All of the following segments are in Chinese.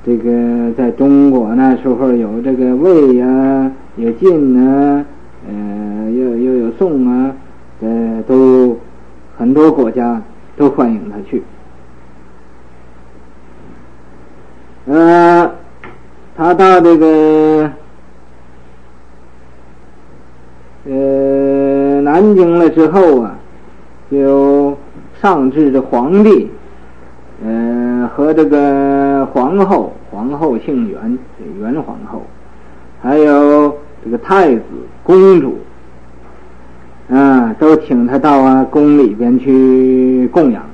这个在中国那时候有这个魏啊，有晋啊，又有宋啊，都很多国家都欢迎他去。他到这个南京了之后啊，就上至这皇帝，和这个皇后姓袁，袁皇后，还有这个太子、公主，都请他到宫里边去供养，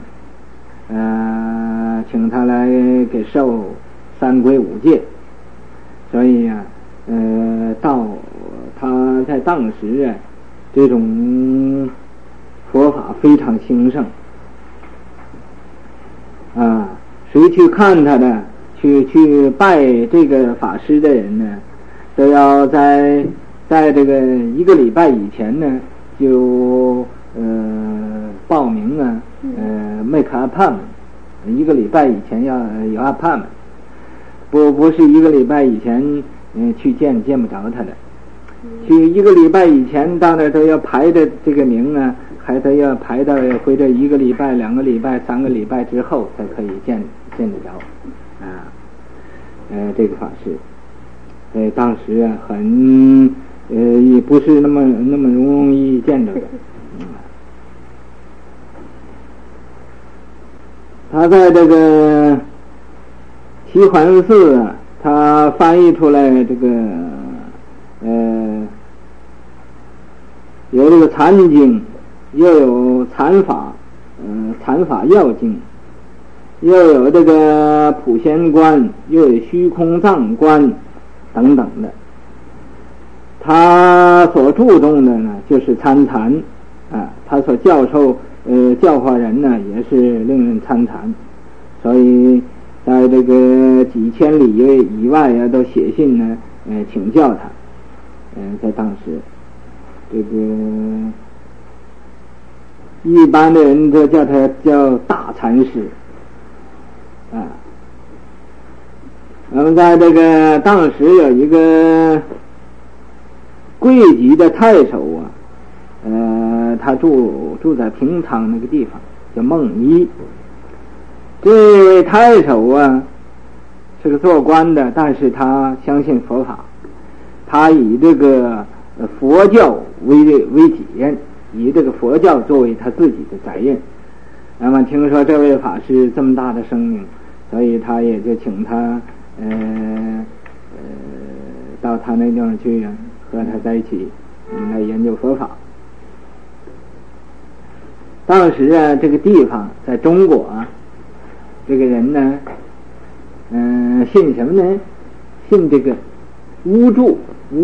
请他来给受三规五戒。所以到他在当时这种佛法非常兴盛谁去看他的，去拜这个法师的人呢，都要在这个1个礼拜以前呢就报名make appointment，1个礼拜以前要有 appointment， 不是1个礼拜以前去见不着他的，去1个礼拜以前到那都要排着这个名还得要排到回这1个礼拜、2个礼拜、3个礼拜之后才可以见得着这个法师。当时很也不是那么容易见着的。他在这个齐桓寺他翻译出来这个有这个禅经，又有禅法要经，又有这个普贤观，又有虚空藏观等等的。他所注重的呢就是参禅他所教化人呢也是令人参禅，所以在这个几千里以外都写信呢请教他。在当时这个一般的人都叫他叫大禅师那么在这个当时有一个贵级的太守他住在平昌那个地方叫孟一。这位太守是个做官的，但是他相信佛法，他以这个佛教为己任，以这个佛教作为他自己的责任。那么听说这位法师这么大的声名，所以他也就请他到他那地方去和他在一起来研究佛法。当时这个地方在中国这个人呢信什么呢？信这个巫祝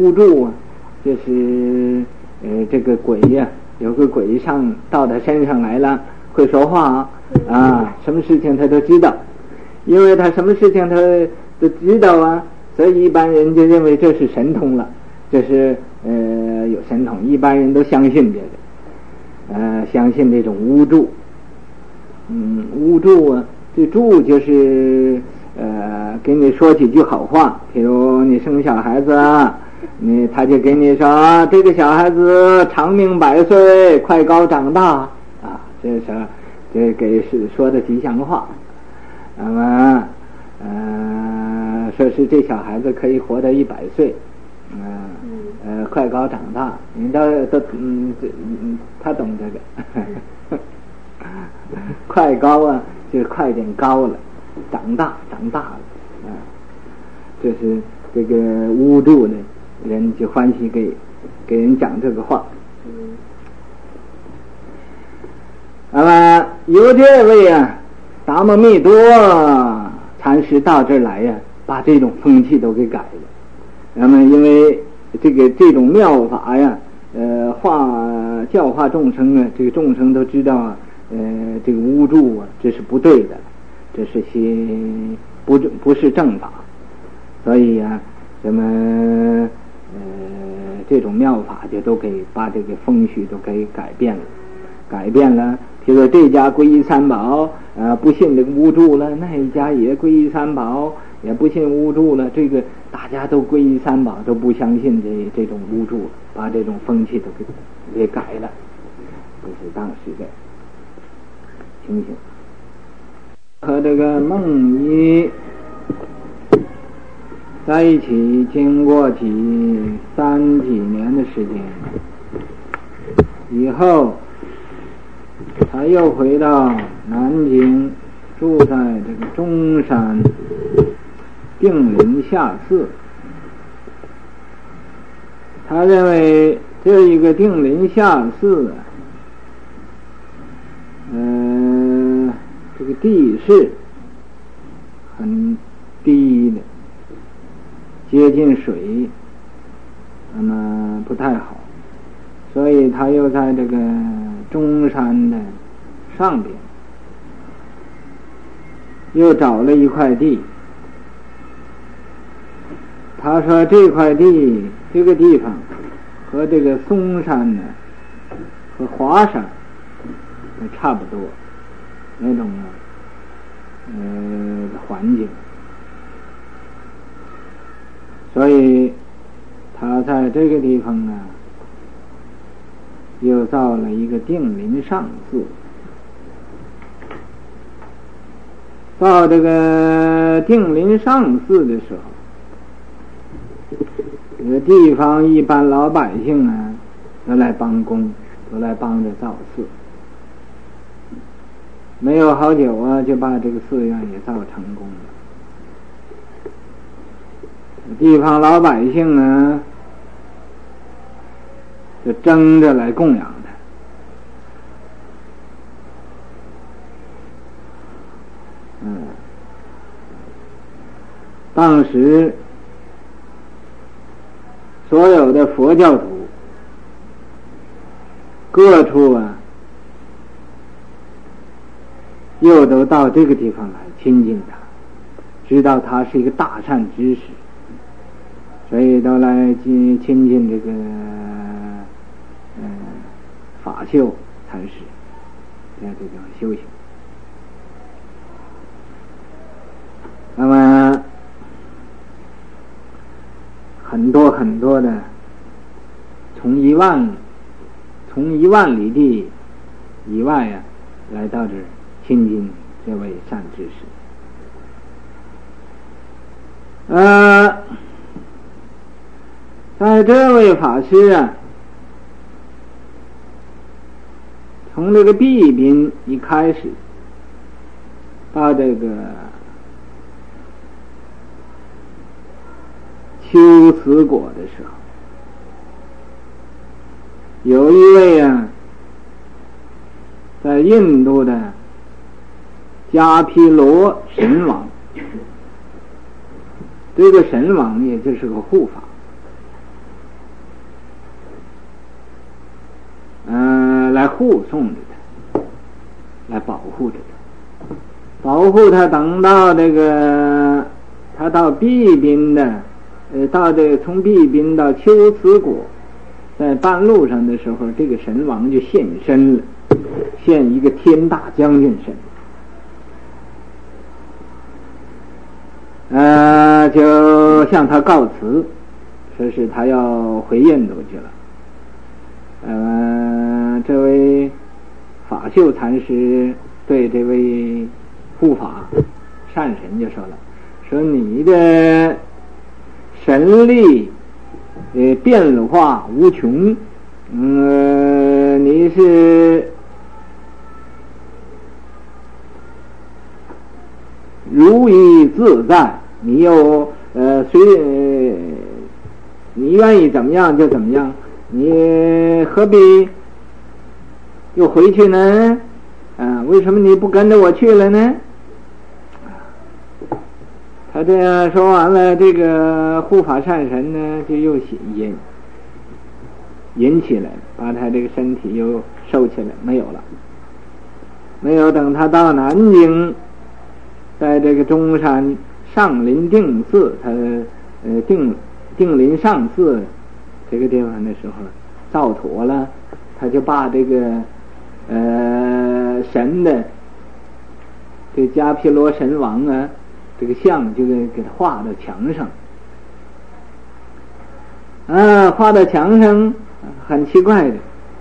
就是这个鬼有个鬼到他身上来了，会说话什么事情他都知道，因为他什么事情他都知道所以一般人就认为这是神通了，这是有神通，一般人都相信这个相信这种巫祝。巫祝这祝就是给你说几句好话，比如你生小孩子他就给你说这个小孩子长命百岁，快高长大这是这给说的吉祥话。那么说是这小孩子可以活到100岁，快高长大，你都他懂这个快高就快点高了，长大了这是这个巫祝的人就欢喜给人讲这个话。那么由这位达摩密多禅师到这儿来把这种风气都给改了。那么因为这种妙法教化众生这个众生都知道这个巫祝这是不对的，这是不是正法，所以咱们这种妙法就都给把这个风序都给改变了。 就说这家皈依三宝，不信这个无助了，那一家也皈依三宝，也不信无助了，这个大家都皈依三宝，都不相信这种无助，把这种风气都给改了，这是当时的情形。和这个孟一在一起经过几年的时间以后，他又回到南京，住在这个中山定林下寺。他认为这一个定林下寺这个地势很低的，接近水，那么不太好，所以他又在这个中山的上边又找了一块地。他说这块地这个地方和这个嵩山呢和华山差不多那种环境，所以他在这个地方呢又造了一个定林上寺。到这个定林上寺的时候，这个地方一般老百姓呢都来帮工，都来帮着造寺。没有好久就把这个寺院也造成功了。地方老百姓呢就争着来供养他。当时所有的佛教徒各处又都到这个地方来亲近他，知道他是一个大善知识，所以都来亲近这个法秀禅师在这种修行。那么很多的从一万里地以外来到这儿亲近这位善知识。在这位法师从这个毕宾一开始到这个秋瓷果的时候，有一位在印度的迦毗罗神王，这个神王也就是个护法，来护送着他，来保护着他，保护他。等到这个他到毕宾的到这个从毕宾到秋瓷果，在半路上的时候，这个神王就现身了，现一个天大将军身，就向他告辞，说是他要回印度去了。这位法秀禅师对这位护法善神就说了，说你的神力变化无穷，你是如意自在，你又你愿意怎么样就怎么样，你何必又回去呢？为什么你不跟着我去了呢？他这样说完了，这个护法善神呢就又引起来，把他这个身体又收起来，没有了。没有等他到南京，在这个中山上林定寺，他定林上寺这个地方的时候造妥了，他就把这个神的这迦毗罗神王啊，这个像就给他画到墙上。画到墙上很奇怪的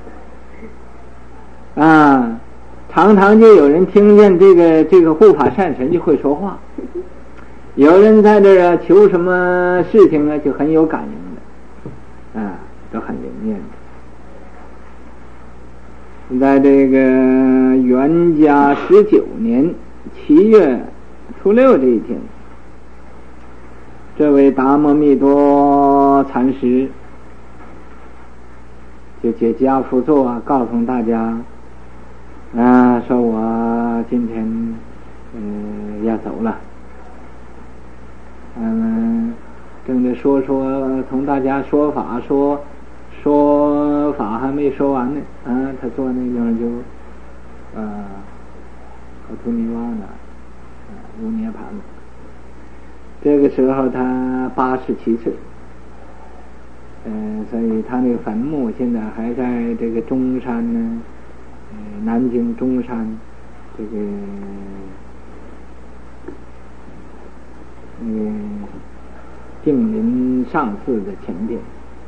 常常就有人听见这个护法善神就会说话，有人在这求什么事情就很有感应的都很灵验的。在这个元嘉19年7月初6这一天，这位达摩密多禅师就解家趺坐告诉大家说我今天要走了。正在说同大家说法，说法还没说完呢他坐那地方就阿图尼瓦呢入涅槃了。这个时候他87岁，所以他那个坟墓现在还在这个中山呢，南京中山这个净林上寺的前边。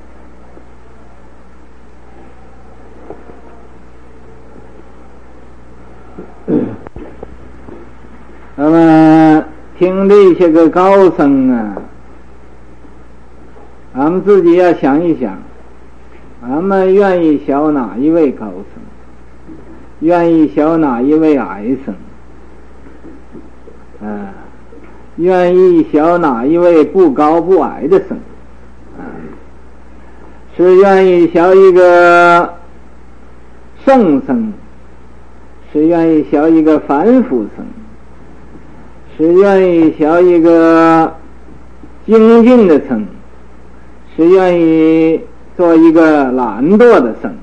那么听这些个高僧咱们自己要想一想，咱们愿意学哪一位高僧，愿意学哪一位矮僧愿意学哪一位不高不矮的僧是愿意学一个圣僧，是愿意学一个凡夫僧，是愿意学一个精进的僧，是愿意做一个懒惰的僧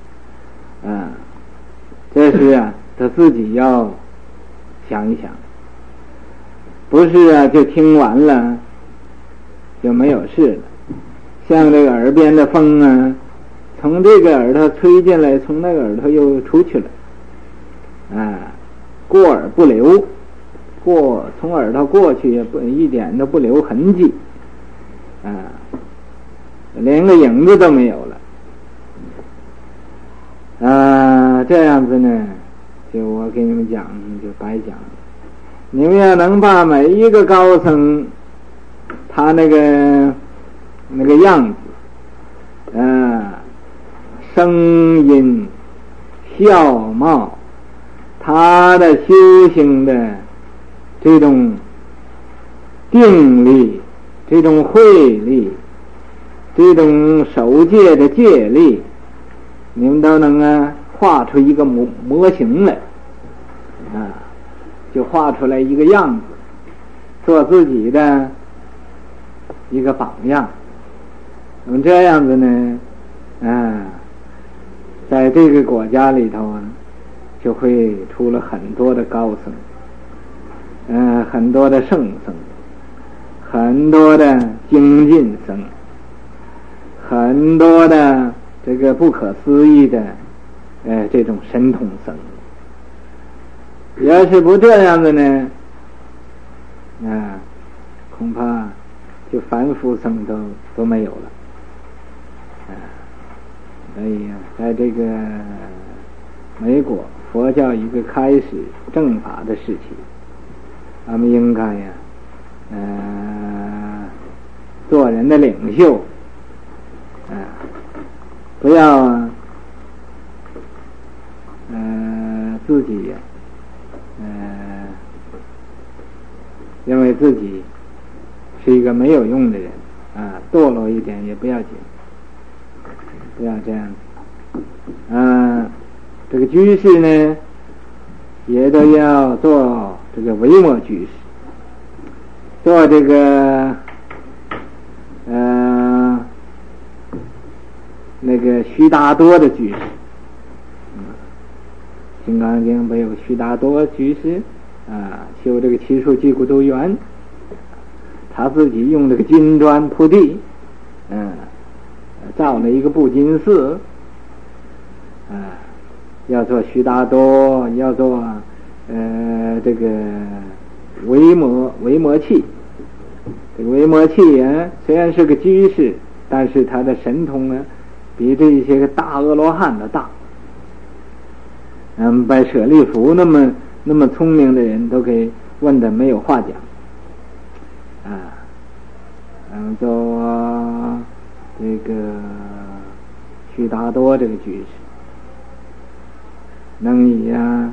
这是他自己要想一想，不是就听完了就没有事了。像这个耳边的风从这个耳朵吹进来，从那个耳朵又出去了过耳不留，从耳朵过去也不一点都不留痕迹连个影子都没有了这样子呢，就我给你们讲就白讲了。你们要能把每一个高僧他那个样子声音相貌，他的修行的这种定力，这种慧力，这种守戒的戒力，你们都能画出一个模型来就画出来一个样子，做自己的一个榜样。那么这样子呢在这个国家里头就会出了很多的高僧很多的圣僧，很多的精进僧，很多的这个不可思议的这种神通僧。要是不这样的呢恐怕就凡夫僧都没有了所以在这个美国佛教一个开始正法的时期，咱们应该做人的领袖不要自己认为自己是一个没有用的人堕落一点也不要紧，不要这样这个居士呢也都要做这个维摩居士，做这个那个须达多的居士金刚经不有须达多居士修这个七树积古都园，他自己用这个金砖铺地造了一个布金寺要做须达多，要做这个维摩器。这个维摩器啊，虽然是个居士，但是他的神通呢，比这一些个大阿罗汉的大。把舍利弗那么聪明的人都给问的没有话讲啊。做这个须达多这个居士，能以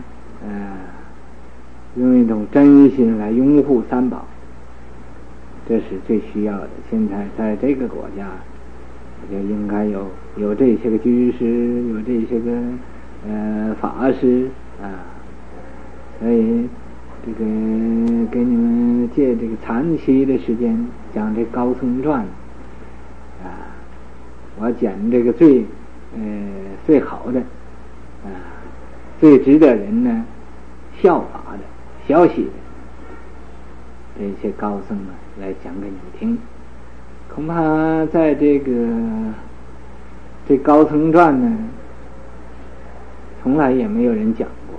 用一种真心来拥护三宝，这是最需要的。现在在这个国家，就应该有这些个居士，有这些个法师啊。所以这个给你们借这个长期的时间讲这高僧传啊，我讲这个最好的最值得人呢效法的学习的这些高僧呢来讲给你们听。恐怕在这高僧传呢，从来也没有人讲过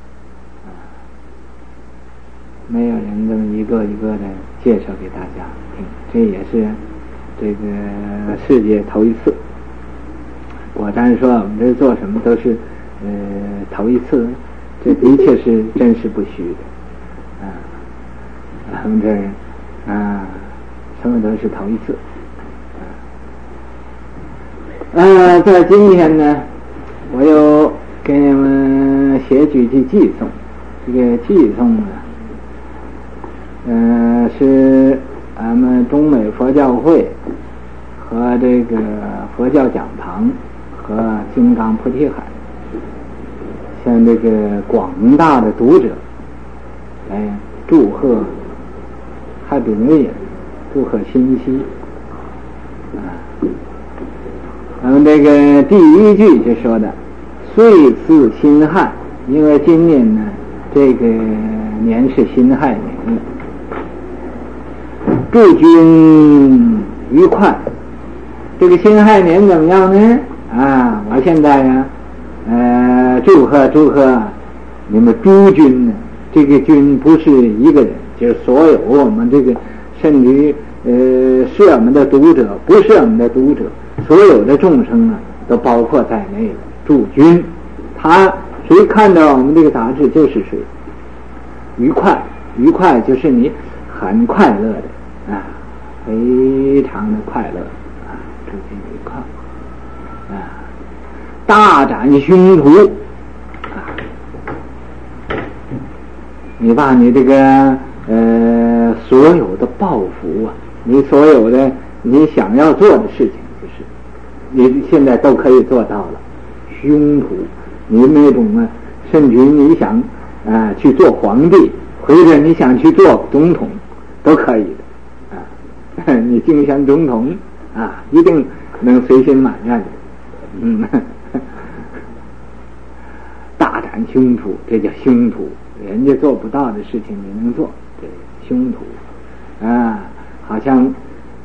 没有人这么一个一个的介绍给大家听，这也是这个世界头一次。果然说我们这做什么都是头一次，这的确是真实不虚的我们这什么都是头一次在今天呢，我又给你们写几句偈颂。这个偈颂呢是俺们中美佛教会和这个佛教讲堂和金刚菩提海向这个广大的读者来祝贺Happy New Year，祝贺新禧咱们这个第一句就说的岁似辛亥，因为今年呢这个年是辛亥年了。祝君愉快。这个辛亥年怎么样呢？我现在祝贺你们诸君呢。这个君不是一个人，就是所有我们这个甚至是我们的读者，不是我们的读者，所有的众生都包括在内了。祝君，谁看到我们这个杂志就是谁愉快就是你很快乐的非常的快乐祝君愉快大展胸脯你把你这个所有的抱负你所有的你想要做的事情，就是你现在都可以做到了。胸脯，你那种甚至你想去做皇帝，或者你想去做总统，都可以的你竞选总统一定能随心满愿的大展胸脯，这叫胸脯。人家做不到的事情你能做，这胸脯好像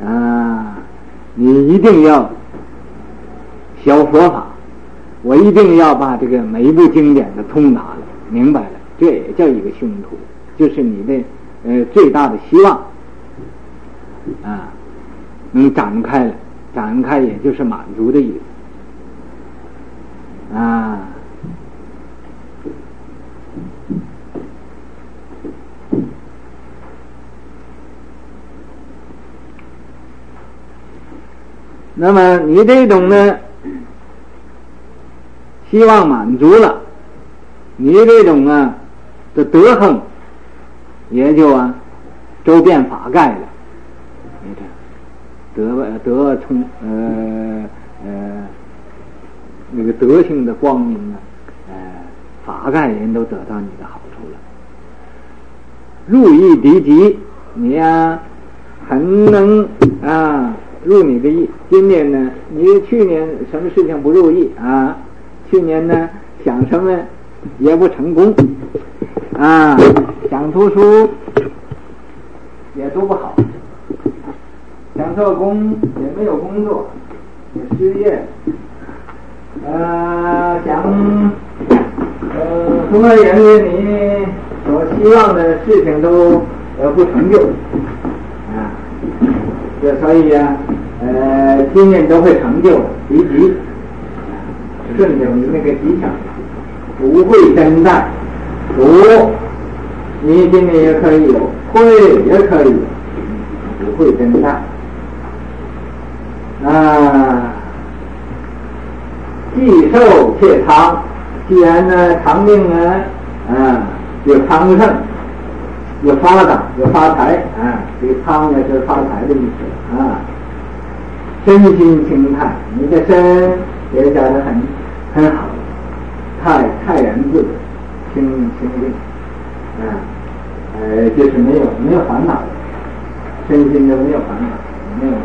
你一定要学佛法，我一定要把这个每一部经典的通达了明白了，这也叫一个胸脯，就是你的最大的希望能展开了，展开也就是满足的意思那么你这种呢希望满足了，你这种的德行也就周遍法盖了，你这德从那个德性的光明法盖人都得到你的好处了。入意敌极，你很能入你的意。今年呢，你去年什么事情不如意去年呢想什么也不成功想读书也读不好，想做工也没有工作，也失业想总而言之，你所希望的事情都不成就啊，所以啊，今年都会成就离吉，顺着你那个吉祥，不会真带，你今年也可以有，会也可以有，不会真带啊。既寿且长，既然呢长命呢有昌盛，有发达，有发财啊，这个昌呢是发财的意思啊。身心清泰，你的身也讲得很好，泰然自得，清净啊，就是没有烦恼，身心都没有烦恼，没有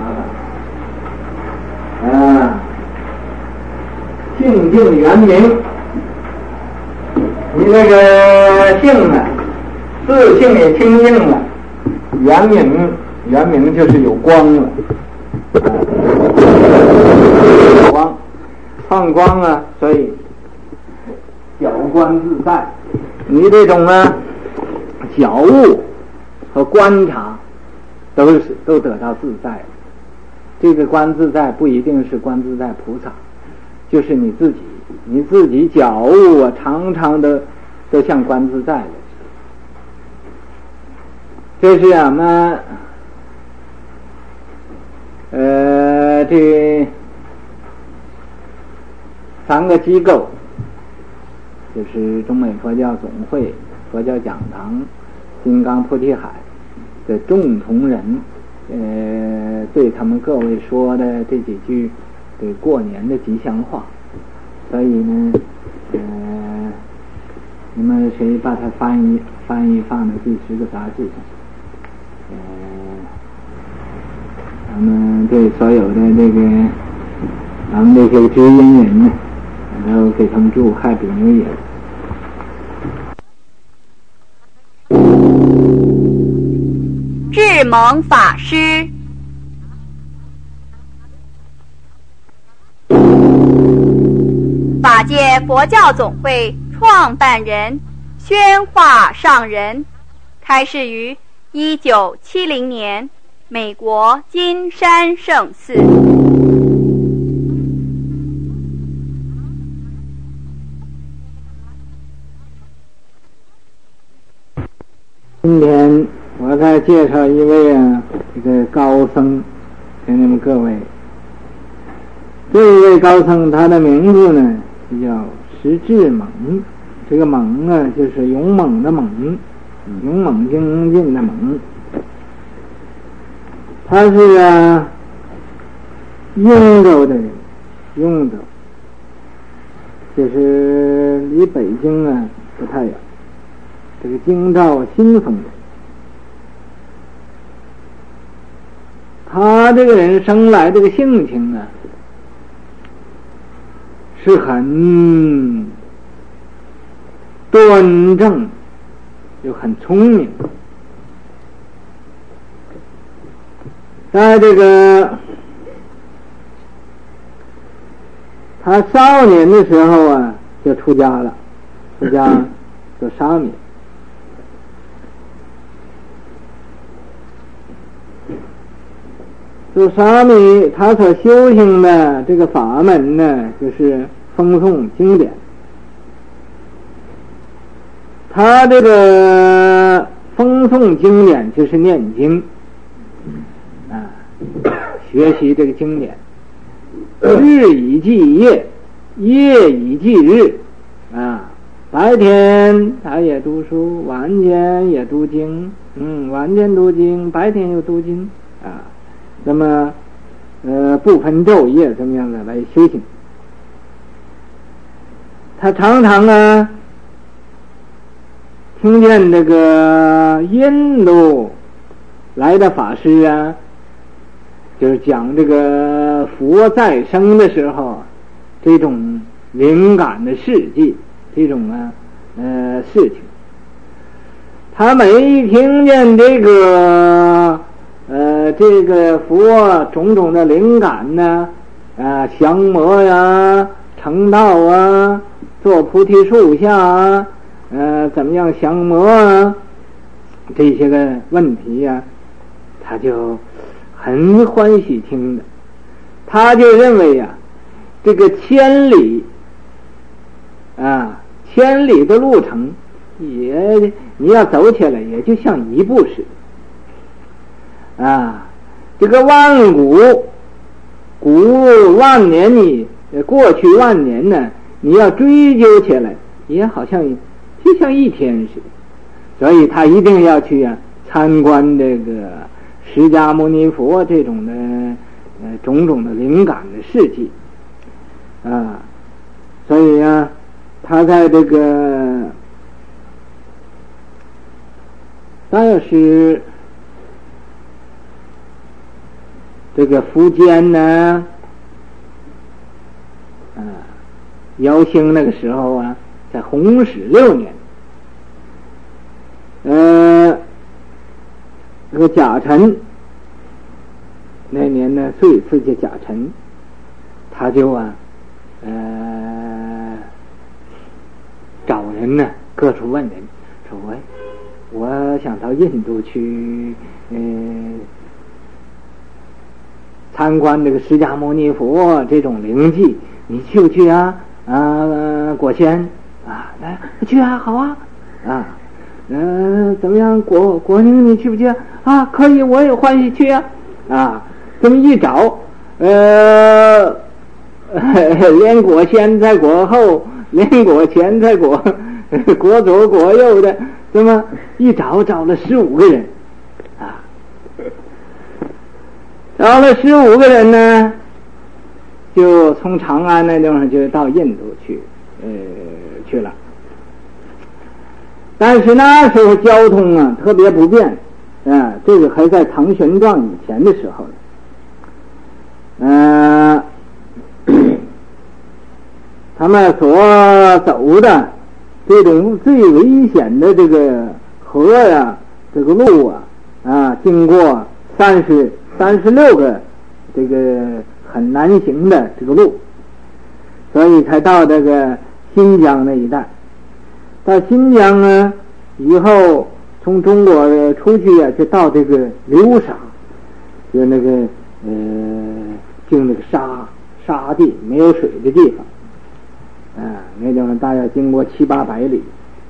麻烦啊。性净圆明，你那个性呢，自性也清净了，圆明就是有光了，放光啊，所以晓观自在。你这种呢，觉悟和观察都得到自在。这个观自在不一定是观自在菩萨，就是你自己觉悟啊，常常的都像观自在的。这是俺们这3个机构，就是中美佛教总会、佛教讲堂、金刚菩提海的众同仁，对他们各位说的这几句对过年的吉祥话，所以呢，你们谁把它翻译放在第10个杂志上，咱们对所有的这个咱们这些知音人呢，然后给他们祝Happy New Year。 智蒙法师，法界佛教总会创办人宣化上人，开示于1970年美国金山圣寺。 今天我再介绍一位这个高僧给你们各位。这一位高僧他的名字呢叫石智猛，这个猛呢就是勇猛的猛，勇猛精进的猛。他是雍州的人，雍州就是离北京不太远，这个京兆新丰人。他这个人生来这个性情是很端正又很聪明。在这个他少年的时候就出家了，出家做沙弥。做沙弥他所修行的这个法门呢，就是风诵经典。他这个风诵经典就是念经学习这个经典，日以继夜，夜以继日白天他也读书，晚间也读经，晚间读经，白天又读经那么不分昼夜这么样的来修行。他常常听见这个印度来的法师就是讲这个佛再生的时候这种灵感的事迹，这种事情。他每听见这个佛种种的灵感降魔成道坐菩提树下怎么样降魔啊，这些个问题呀，他就很欢喜听的。他就认为呀，这个千里的路程你要走起来也就像一步似的这个万年过去万年呢，你要追究起来也好像就像一天似的。所以他一定要去参观这个释迦牟尼佛这种的种种的灵感的事迹所以他在这个大约是这个福建呢姚兴那个时候在弘始6年这个甲辰那年呢，岁次就甲辰，他就找人呢，各处问人，说我想到印度去参观这个释迦牟尼佛这种灵迹，你去不去果仙来去好怎么样果宁你去不去可以，我也欢喜去这么一找连果先在果后，连果前在果左果右的，这么一找了15个人找了15个人呢，就从长安那地方就到印度去了。但是那时候交通特别不便这个还在唐玄奘以前的时候他们所走的这种最危险的这个河这个路经过36个这个很难行的这个路，所以才到这个新疆那一带。到新疆呢以后，从中国出去就到这个流沙，就那个经那个沙地没有水的地方那地方大概经过700-800里。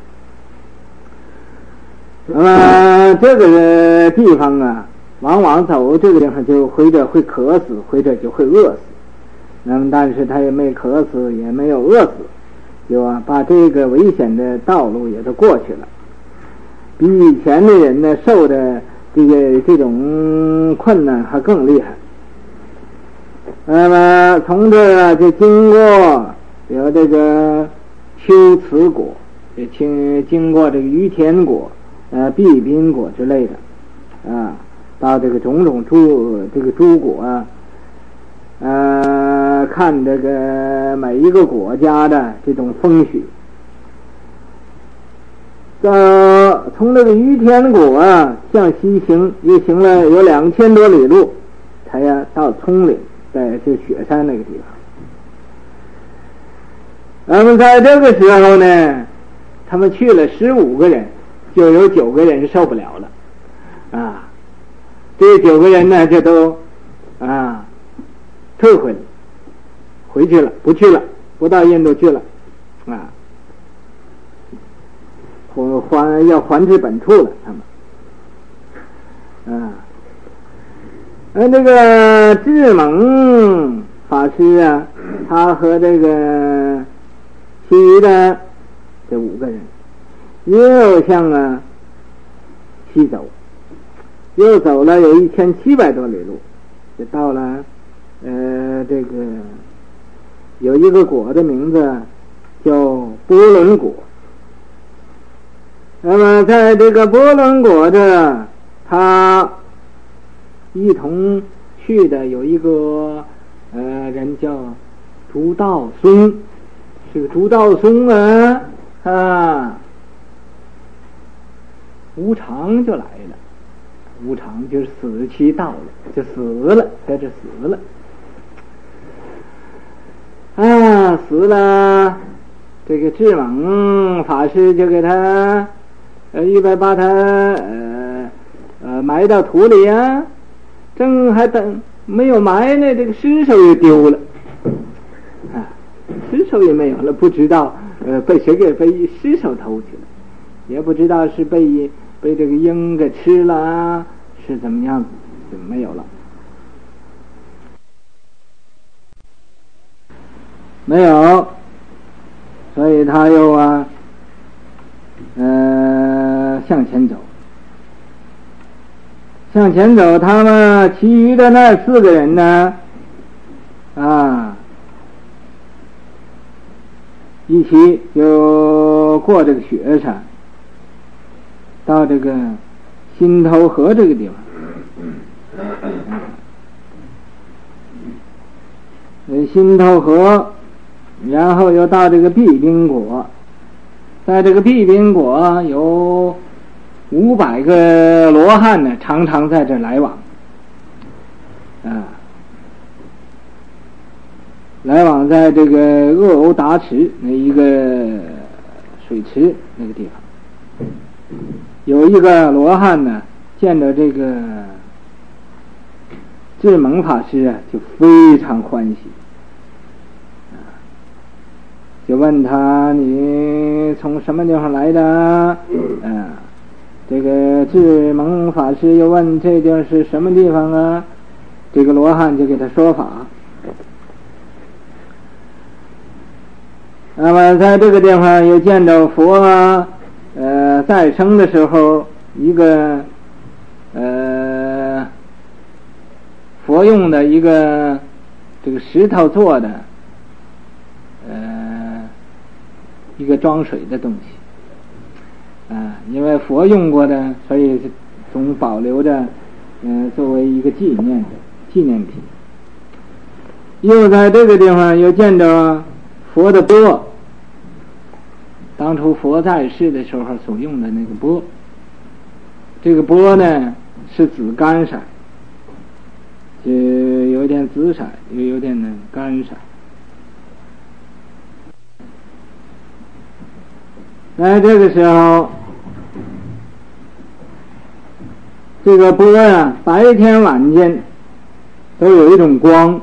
那么这个地方往往走这个地方就或者会渴死，或者就会饿死。那么但是他也没渴死，也没有饿死，就把这个危险的道路也都过去了。比以前的人呢受的这种困难还更厉害。那么从这就经过有这个龟兹国，也经过这个于田国毕宾国之类的到这个种种诸国看这个每一个国家的这种风许。从这个于田国向西行，又行了有2000多里路，才到葱岭，在这雪山那个地方。那么在这个时候呢，他们去了15个人，就有9个人受不了了这9个人呢就都退回去了，不去了，不到印度去了要还至本处了。他们这个智蒙法师他和这个其余的这5个人又向西走，又走了有1700多里路，就到了这个有一个国的名字叫波伦国。那么在这个波伦国的他一同去的有一个人叫朱道松。这个朱道松无常就来了，无常就是死期到了，就死了，在这死了死了这个智猛法师就给他预备把他埋到土里啊，正还等没有埋呢，这个尸首又丢了啊，尸首也没有了，不知道被谁给被尸首偷去了，也不知道是被这个鹰给吃了啊，是怎么样就没有了，没有，所以他又向前走。向前走，他们其余的那4个人呢，一起就过这个雪山，到这个新头河这个地方。新头河，然后又到这个毕宾国，在这个毕宾国有500个罗汉呢，常常在这来往，来往在这个鄂欧达池那一个水池那个地方，有一个罗汉呢，见到这个智猛法师啊，就非常欢喜，就问他你从什么地方来的？这个智猛法师又问这地儿是什么地方啊？这个罗汉就给他说法。那么在这个地方又见到佛再生的时候，一个佛用的一个这个石头做的一个装水的东西。因为佛用过的，所以总保留着作为一个纪念品。又在这个地方又见着佛的钵，当初佛在世的时候所用的那个钵，这个钵呢是紫甘色，就有点紫色，又有点甘色。在这个时候，这个钵啊，白天晚间都有一种光，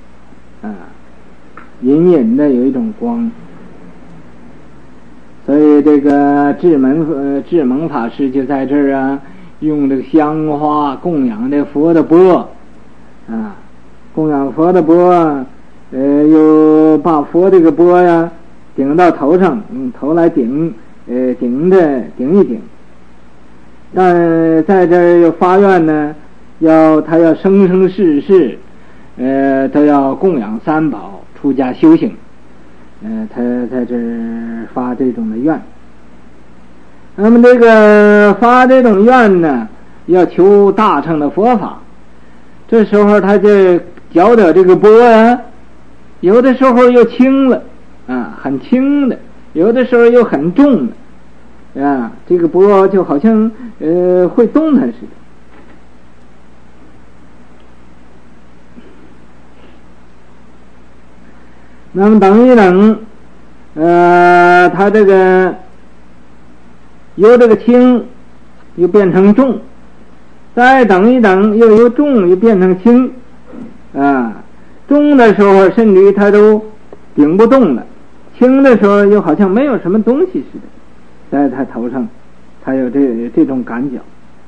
隐隐的有一种光，所以这个智猛法师就在这儿用这个香花供养这佛的钵，供养佛的钵，又把佛这个钵呀顶到头上，用头来顶一顶。但在这儿又发愿呢，他要生生世世都要供养3宝，出家修行。他在这儿发这种的愿。那么这个发这种愿呢，要求大乘的佛法。这时候他就搅点这个钵有的时候又轻了很轻的，有的时候又很重的这个钵就好像会动弹似的。那么等一等他这个由这个轻又变成重，再等一等又由重又变成轻重的时候甚至于他都顶不动了，轻的时候又好像没有什么东西似的，在他头上他有这种感觉，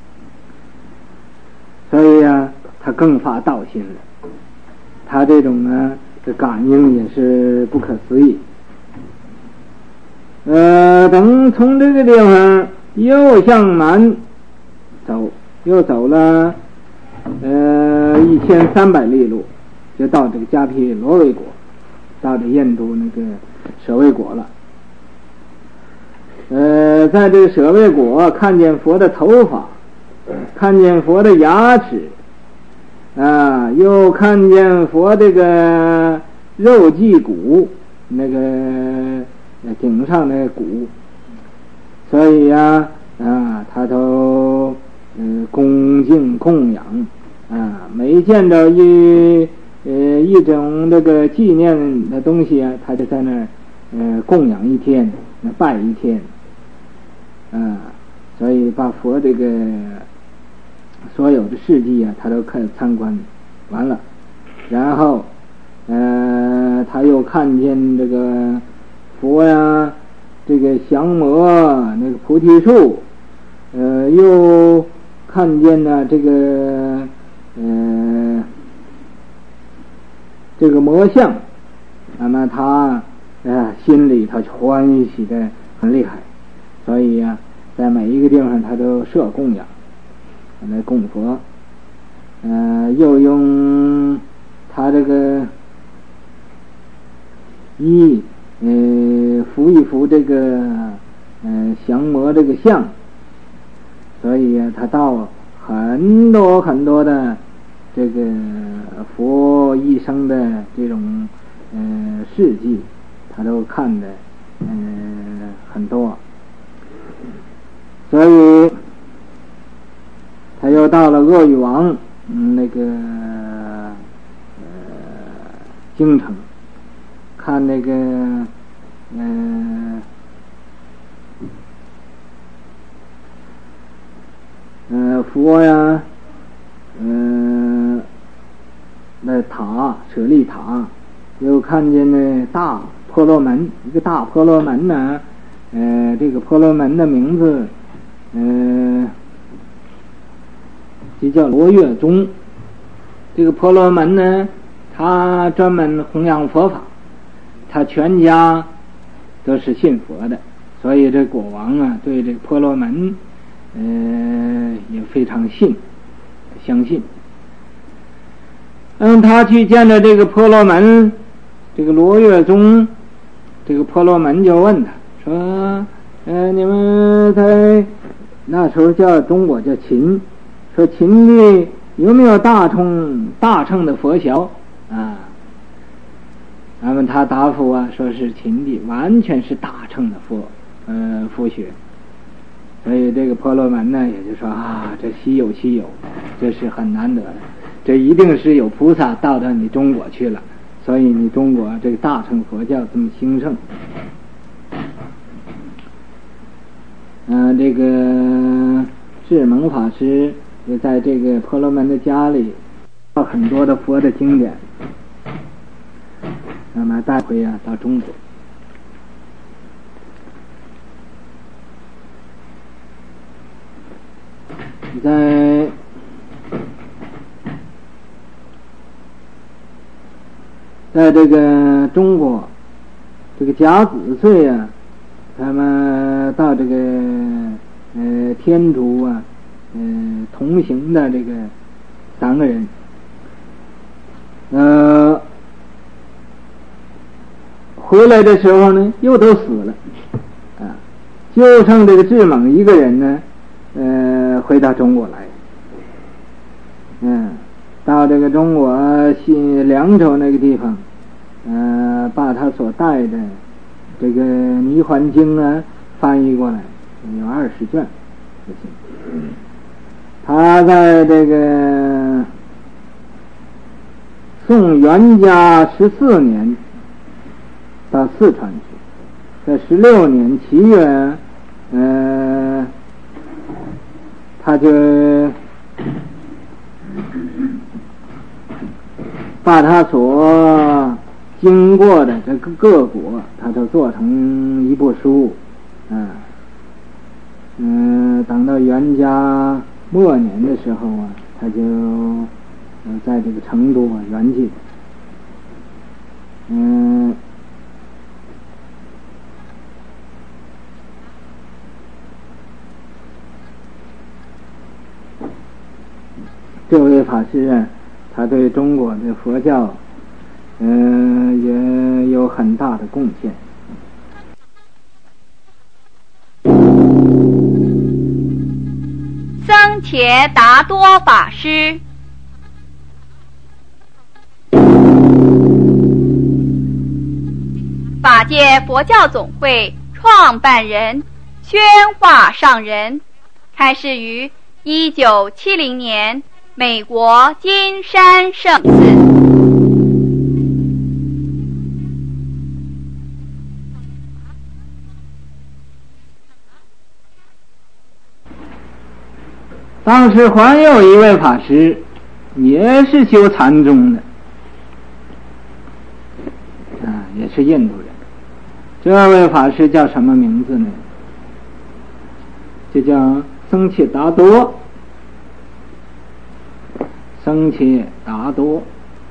所以他更发道心了，他这种这感应也是不可思议。等从这个地方又向南走，又走了1300里路，就到这个迦毗罗卫国，到这印度那个舍卫国了。在这个舍卫国看见佛的头发，看见佛的牙齿又看见佛这个肉髻骨，那个顶上的骨，所以他都恭敬供养每见到一种这个纪念的东西他就在那儿供养一天，拜一天，所以把佛这个所有的事迹啊，他都看参观完了，然后他又看见这个佛呀，这个降魔那个菩提树，又看见呢这个魔像，那么他心里他欢喜的很厉害，所以呀，在每一个地方他都设供养来供佛，又用他这个扶一扶这个降魔这个像，所以呀，他到很多很多的这个佛一生的这种事迹，他都看的很多，所以他又到了鄂豫王那个京城，看那个佛呀，那塔舍利塔，又看见那大婆罗门，一个大婆罗门呢，这个婆罗门的名字就叫罗月宗。这个婆罗门呢，他专门弘扬佛法，他全家都是信佛的，所以这国王啊对这个婆罗门也非常相信。他去见了这个婆罗门，这个罗月宗，这个婆罗门就问他说你们在那时候叫中国叫秦，说秦地有没有大乘的佛学啊？那么他答复啊，说是秦地完全是大乘的佛学。所以这个婆罗门呢，也就说这稀有，这是很难得的，这一定是有菩萨到你中国去了，所以你中国这个大乘佛教这么兴盛。这个智蒙法师也在这个婆罗门的家里到很多的佛的经典，那么带回到中国。在这个中国，这个甲子岁啊，他们到这个天竺啊，同行的这个3个人，回来的时候呢，又都死了，就剩这个智蒙一个人呢，回到中国来，到这个中国凉州那个地方，把他所带的这个《弥环经》啊翻译过来，有20卷。他在这个宋元嘉14年到四川去，在16年7月，他就把他所经过的这个各国，他都做成一部书，等到元嘉末年的时候啊，他就在这个成都圆寂。这位法师啊，他对中国的佛教也有很大的贡献。 僧伽达多法师，法界佛教总会创办人、宣化上人，开示于1970年美国金山圣寺。 当时还有一位法师也是修禅宗的，也是印度人。这位法师叫什么名字呢？就叫僧伽达多。僧伽达多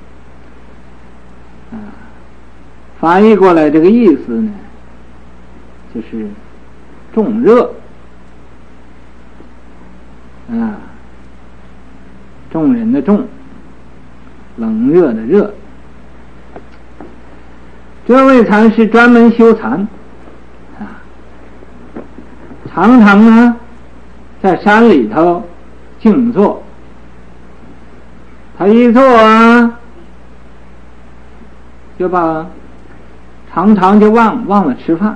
翻译过来这个意思呢，就是重热众人的众，冷热的热。这位禅师专门修禅常常呢在山里头静坐。他一坐就常常就忘了吃饭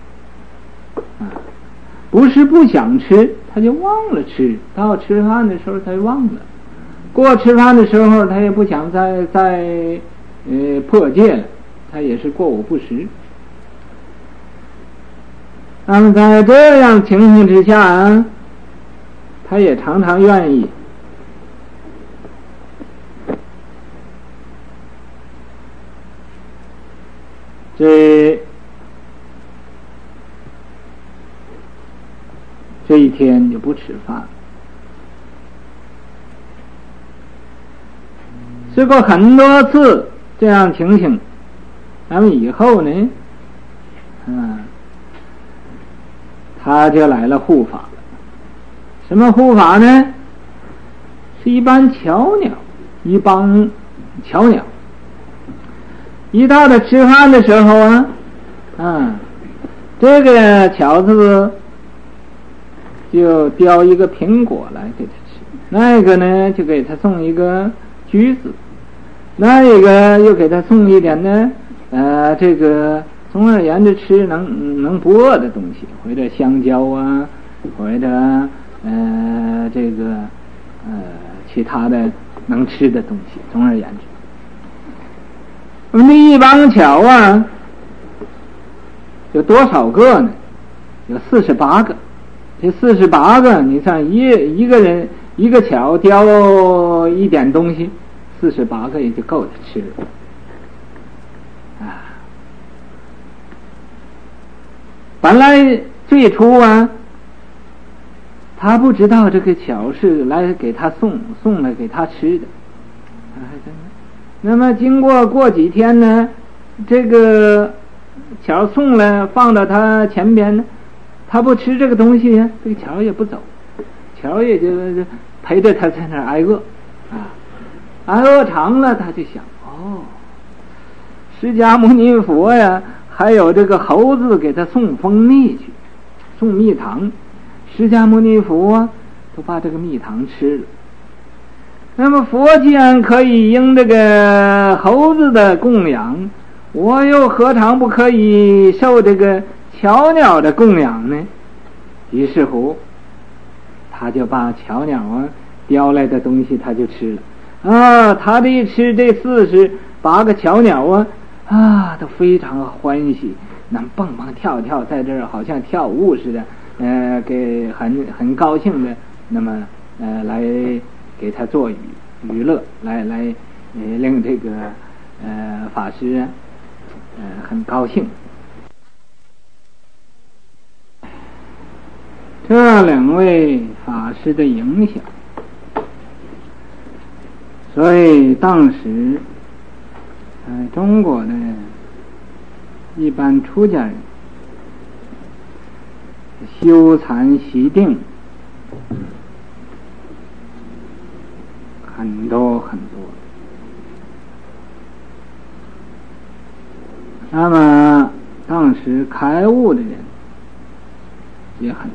不是不想吃，他就忘了吃，到吃饭的时候他就忘了，过吃饭的时候他也不想再破戒了，他也是过午不食。那么在这样情形之下他也常常愿意这一天就不吃饭。试过很多次这样情形，那么以后呢他就来了护法了。什么护法呢？是一帮巧鸟，一到了吃饭的时候这个巧子就叼一个苹果来给他吃，那个呢就给他送一个橘子，那一个又给他送一点呢这个总而言之吃能不饿的东西，或者香蕉或者这个其他的能吃的东西，总而言之。那一帮巧有多少个呢？有48个。这48个你看一个人一个巧叼一点东西，48个也就够他吃了本来最初他不知道这个巧是来给他送来给他吃的那么过几天呢，这个巧送来放到他前边呢，他不吃这个东西这个巧也不走，巧也就陪着他在那儿挨饿挨饿长了，他就想释迦牟尼佛还有这个猴子给他送蜂蜜去，送蜜糖，释迦牟尼佛都把这个蜜糖吃了。那么佛既然可以应这个猴子的供养，我又何尝不可以受这个巧鸟的供养呢？于是乎他就把巧鸟叼来的东西他就吃了他这一吃这48个巧鸟都非常欢喜，能蹦蹦跳跳在这儿好像跳舞似的给很高兴的，那么来给他做娱乐，来令这个法师很高兴。这两位法师的影响，所以当时中国的一般出家人修禅习定很多很多，那么当时开悟的人也很多。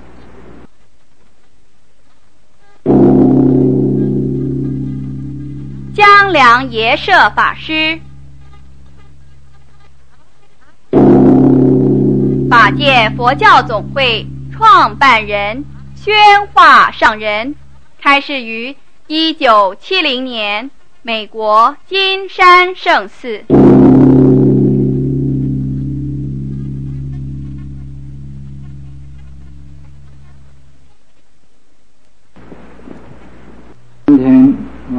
江良耶舍法师，法界佛教总会创办人、宣化上人，开示于1970年美国金山圣寺。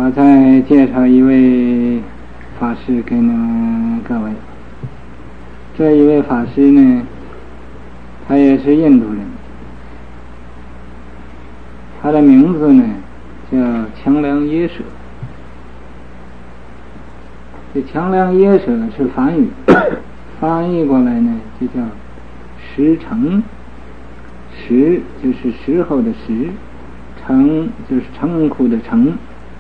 我再介绍一位法师给你们各位。这一位法师呢，他也是印度人，他的名字呢叫强梁耶舍。这强梁耶舍是梵语，翻译过来呢就叫石城。石就是时候的石，称就是称呼的称，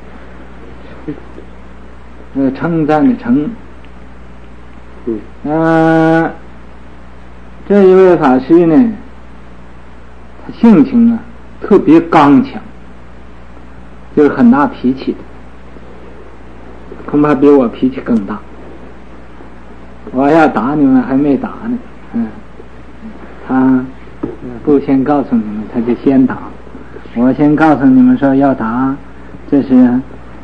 称赞的称。这一位法师呢，他性情啊特别刚强，就是很大脾气的，恐怕比我脾气更大。我要打你们还没打呢，他不先告诉你们，他就先打。我先告诉你们说要打，这是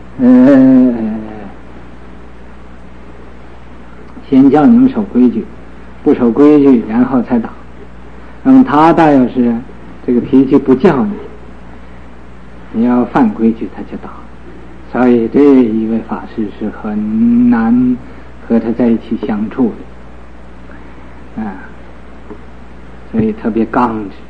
先叫你们守规矩，不守规矩然后才打。他倒要是这个脾气不叫你，你要犯规矩他就打。所以这一位法师是很难和他在一起相处的，所以特别刚直。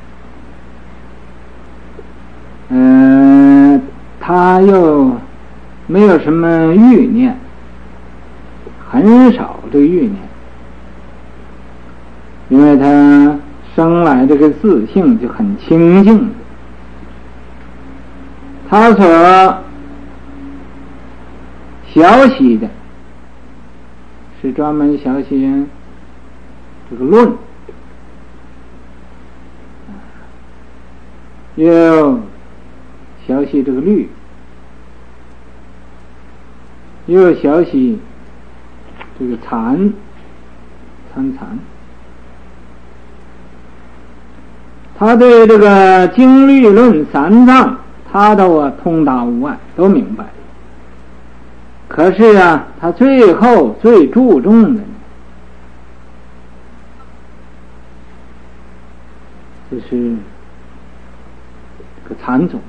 他又没有什么欲念，很少这个欲念，因为他生来这个自性就很清净。他所学习的是专门学习这个论，又学习这个律，又学习这个参。他对这个经律论三藏，他都通达无碍，都明白。可是啊，他最后最注重的就是这个禅宗，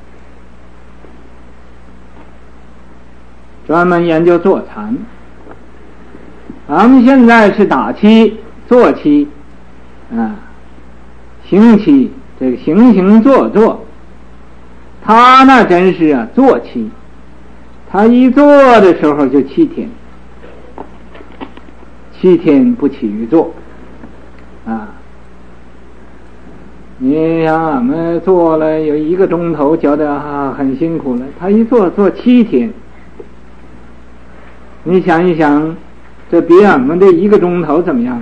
专门研究坐禅。咱们现在是打七、坐七，行七，这个行行坐坐，他那真是啊坐七，他一坐的时候就7天，7天不起于坐你想俺们坐了有1个钟头，觉得很辛苦了，他一坐7天，你想一想，这比俺们这1个钟头怎么样？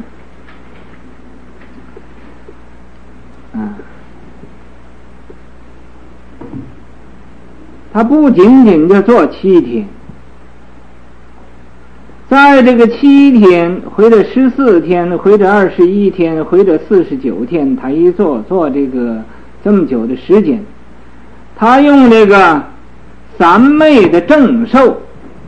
他不仅仅就坐7天，在这个7天或者14天或者21天或者49天，他一坐这个这么久的时间，他用这个三昧的正受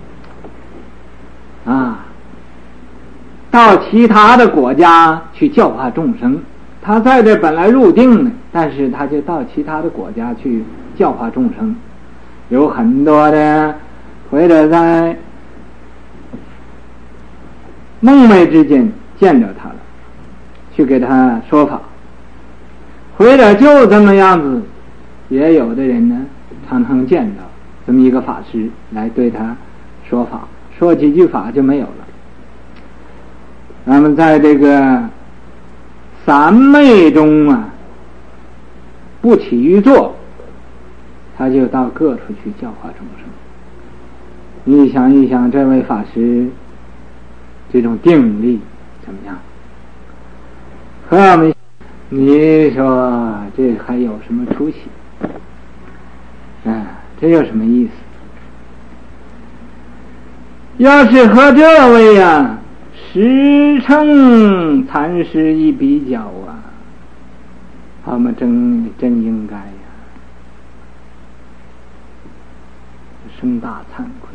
到其他的国家去教化众生。他在这本来入定呢，但是他就到其他的国家去教化众生。有很多的或者在梦寐之间见着他了，去给他说法，或者就这么样子，也有的人呢常常见到这么一个法师来对他说法，说几句法就没有了。那么在这个三昧中不起于坐，他就到各处去教化众生。你想一想，这位法师这种定力怎么样？和我们，你说这还有什么出息？这有什么意思？要是和这位实诚禅师一比较我们真应该生大惭愧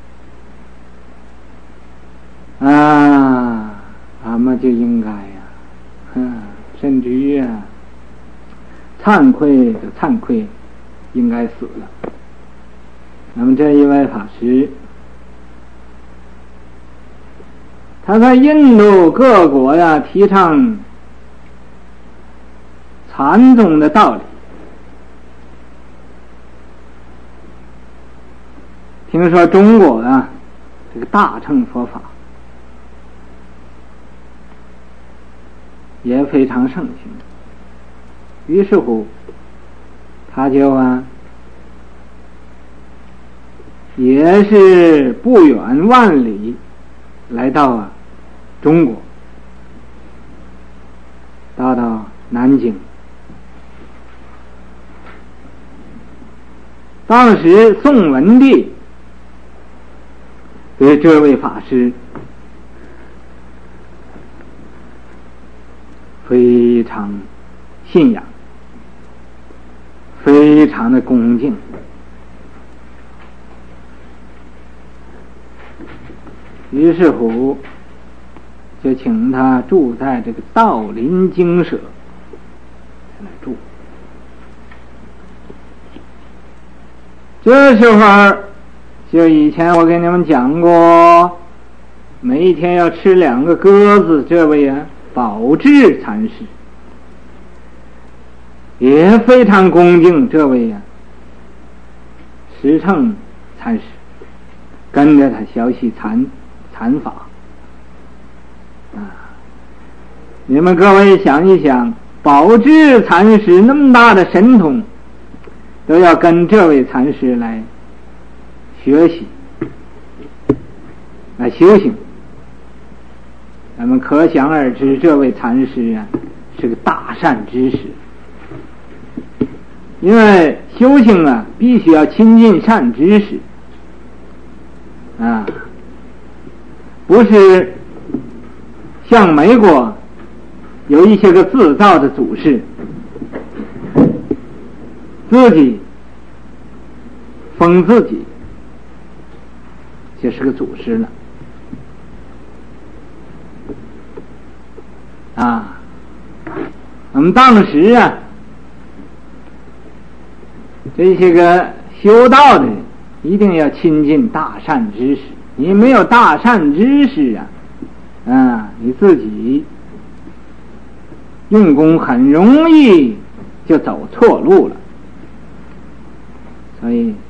俺们就应该甚至于惭愧应该死了那么这一位法师，他在印度各国呀提倡禅宗的道理。听说中国啊，这个大乘佛法也非常盛行，于是乎他就也是不远万里来到中国，到南京。当时宋文帝对这位法师非常信仰，非常的恭敬，于是乎就请他住在这个道林精舍在那住。这时候就以前我给你们讲过，每一天要吃2个鸽子，这位宝智禅师也非常恭敬这位实诚禅师，跟着他学习禅法你们各位想一想，宝智禅师那么大的神通，都要跟这位禅师来学习，来修行。咱们可想而知，这位禅师是个大善之士。因为修行必须要亲近善知识不是像美国有一些个自造的祖师，自己封自己就是个祖师了我们当时这些个修道的人一定要亲近大善知识，你没有大善知识你自己用功很容易就走错路了。所以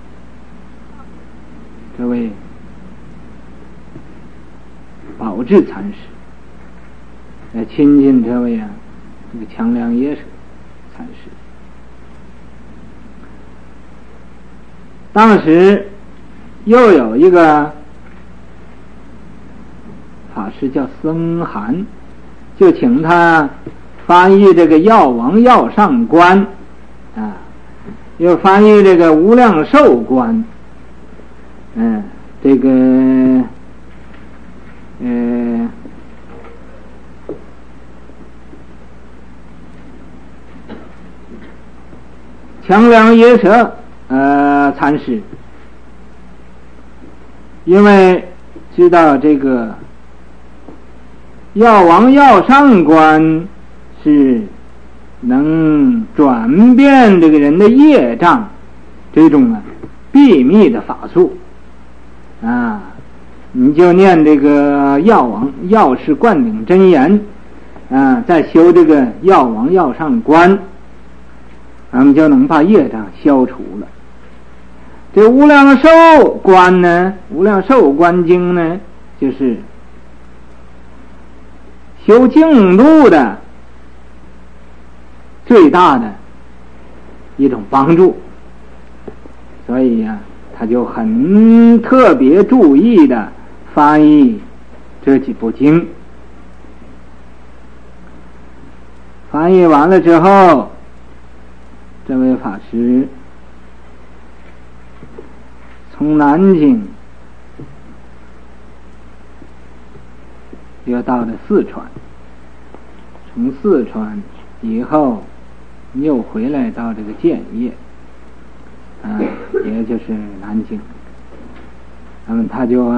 这位宝智禅师来亲近这位这个强梁耶舍禅师。当时又有一个法师叫僧涵，就请他翻译这个药王药上观又翻译这个无量寿观这个强梁耶舍禅师，因为知道这个药王药上观是能转变这个人的业障，这种秘密的法术你就念这个药王药师灌顶真言再修这个药王药上观，咱们就能把业障消除了。这无量寿观呢，无量寿观经呢，就是修净土的最大的一种帮助。所以他就很特别注意的翻译这几部经。翻译完了之后，这位法师从南京又到了四川，从四川以后又回来到这个建业也就是南京。那么他就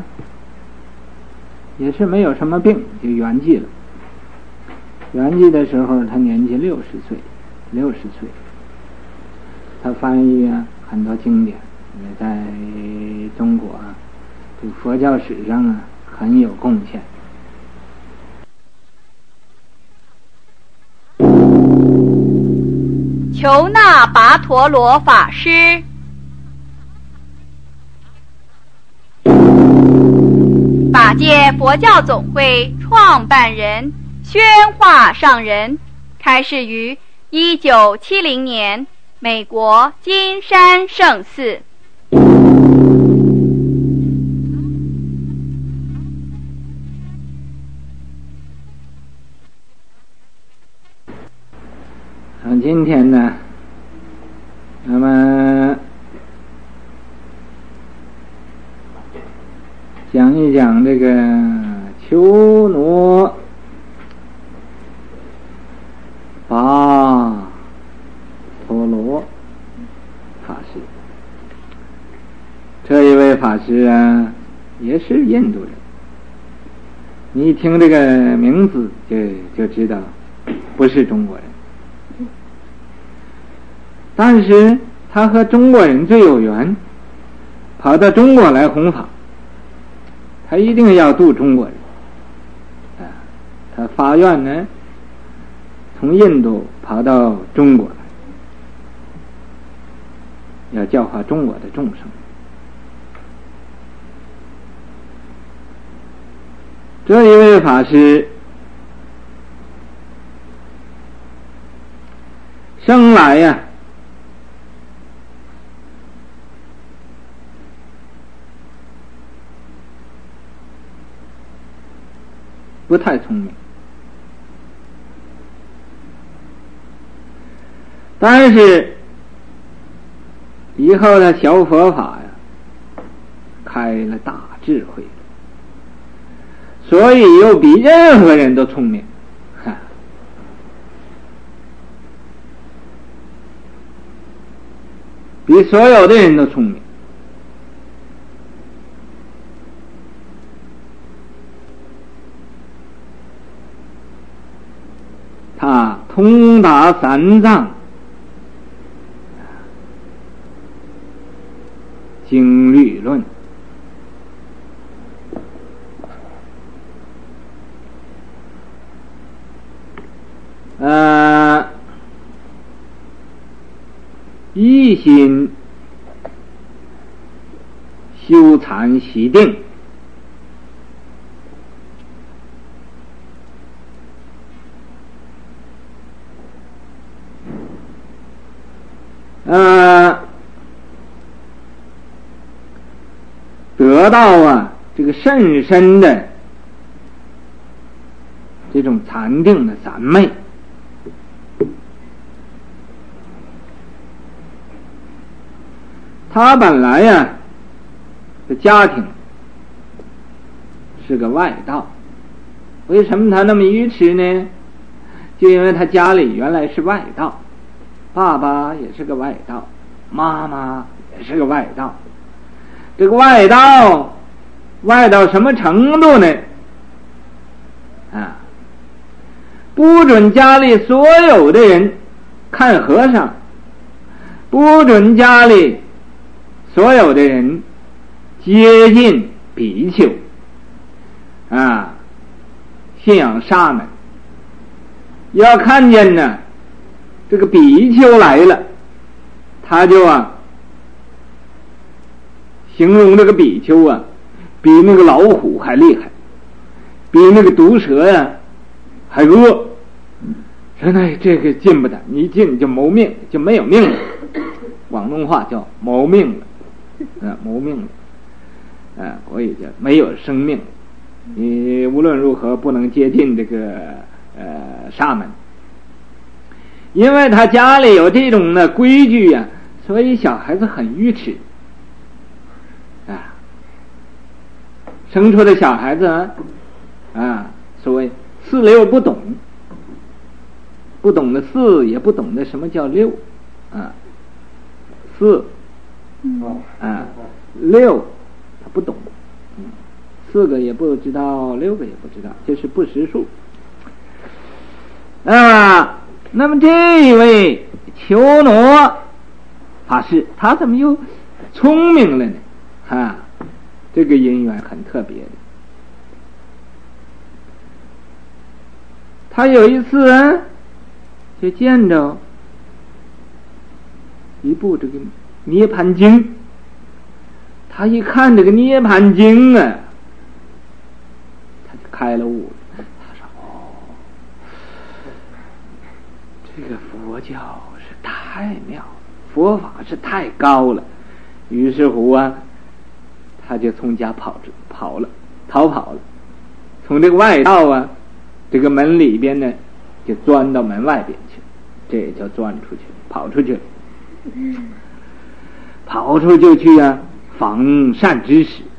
也是没有什么病，就圆寂了。圆寂的时候他年纪60岁，他翻译很多经典， 在中国这个佛教史上很有贡献。 求那跋陀罗法师，法界佛教总会创办人、宣化上人，开示于1970年美国金山圣寺。 今天呢，那么讲一讲这个丘罗跋陀罗法师。这一位法师也是印度人，你一听这个名字就知道不是中国人。但是他和中国人最有缘，跑到中国来弘法，他一定要度中国人。他发愿呢，从印度跑到中国来，要教化中国的众生。这一位法师生来不太聪明，但是以后的小佛法开了大智慧，所以又比任何人都聪明，比所有的人都聪明。他通达三藏，经律论，一心修禅习定，得到这个甚深的这种禅定的三昧。他本来的家庭是个外道，为什么他那么愚痴呢？就因为他家里原来是外道，爸爸也是个外道，妈妈也是个外道。这个外道什么程度呢？不准家里所有的人看和尚，不准家里所有的人接近比丘，信仰沙门。要看见呢这个比丘来了，他就形容这个比丘比那个老虎还厉害，比那个毒蛇还恶。说那这个进不得，你一进就谋命，就没有命了。广东话叫谋命了，谋命了，我也叫没有生命。你无论如何不能接近这个沙门，因为他家里有这种的规矩所以小孩子很愚痴生出的小孩子所谓四六不懂，不懂得四，也不懂得什么叫六四六他不懂，四个也不知道，六个也不知道，这是不识数那么这一位求罗法师，他怎么又聪明了呢，这个因缘很特别的。他有一次就见着一部这个涅槃经，他一看这个涅槃经啊，他就开了悟了。他说这个佛教是太妙了，佛法是太高了。于是乎啊，他就从家逃跑了，从这个外道啊这个门里边呢就钻到门外边去，这也叫钻出去，跑出去了。跑出去啊，访善知识，